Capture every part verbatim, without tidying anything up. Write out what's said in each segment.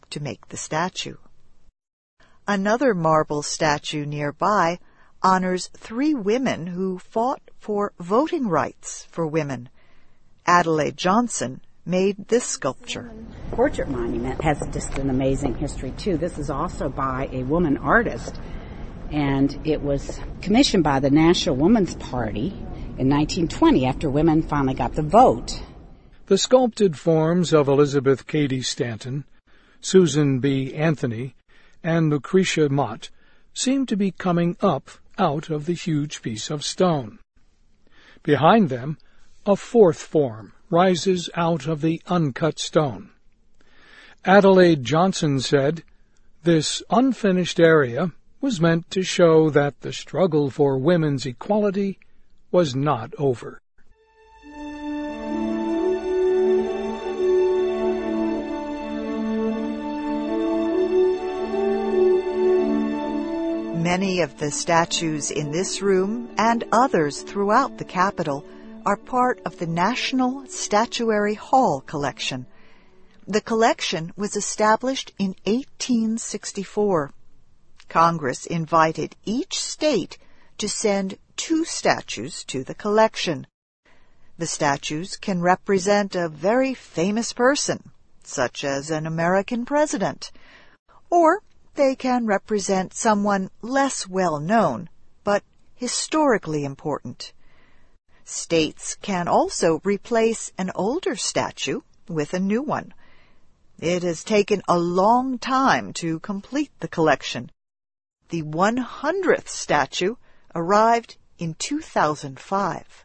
to make the statue. Another marble statue nearby honors three women who fought for voting rights for women. Adelaide Johnson made this sculpture. The portrait monument has just an amazing history, too. This is also by a woman artist, and it was commissioned by the National Woman's Party in nineteen twenty after women finally got the vote. The sculpted forms of Elizabeth Cady Stanton, Susan B. Anthony, and Lucretia Mott seem to be coming up out of the huge piece of stone. Behind them, a fourth form rises out of the uncut stone. Adelaide Johnson said, "This unfinished area was meant to show that the struggle for women's equality was not over." Many of the statues in this room and others throughout the Capitol are part of the National Statuary Hall collection. The collection was established in eighteen sixty-four. Congress invited each state to send two statues to the collection. The statues can represent a very famous person, such as an American president, or they can represent someone less well known, but historically important. States can also replace an older statue with a new one. It has taken a long time to complete the collection. The one hundredth statue arrived in two thousand five.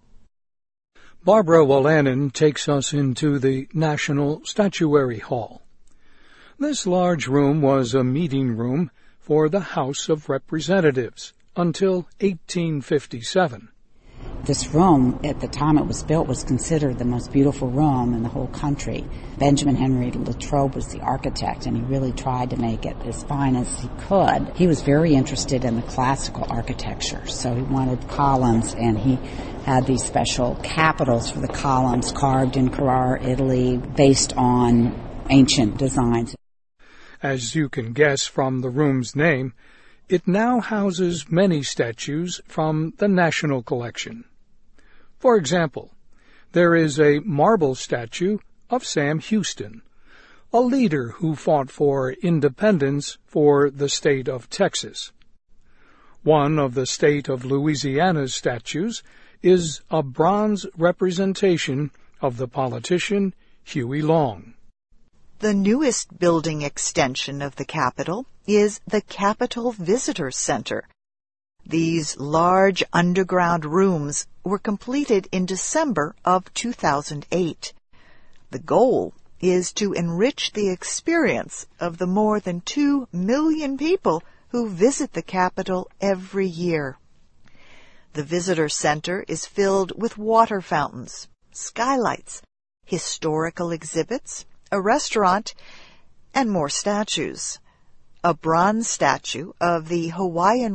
Barbara Wolanin takes us into the National Statuary Hall. This large room was a meeting room for the House of Representatives until eighteen fifty-seven. This room, at the time it was built, was considered the most beautiful room in the whole country. Benjamin Henry Latrobe was the architect, and he really tried to make it as fine as he could. He was very interested in the classical architecture, so he wanted columns, and he had these special capitals for the columns carved in Carrara, Italy, based on ancient designs. As you can guess from the room's name, it now houses many statues from the National Collection. For example, there is a marble statue of Sam Houston, a leader who fought for independence for the state of Texas. One of the state of Louisiana's statues is a bronze representation of the politician Huey Long. The newest building extension of the Capitol is the Capitol Visitor Center. These large underground rooms were completed in December of two thousand eight. The goal is to enrich the experience of the more than two million people who visit the Capitol every year. The Visitor Center is filled with water fountains, skylights, historical exhibits, a restaurant, and more statues. A bronze statue of the Hawaiian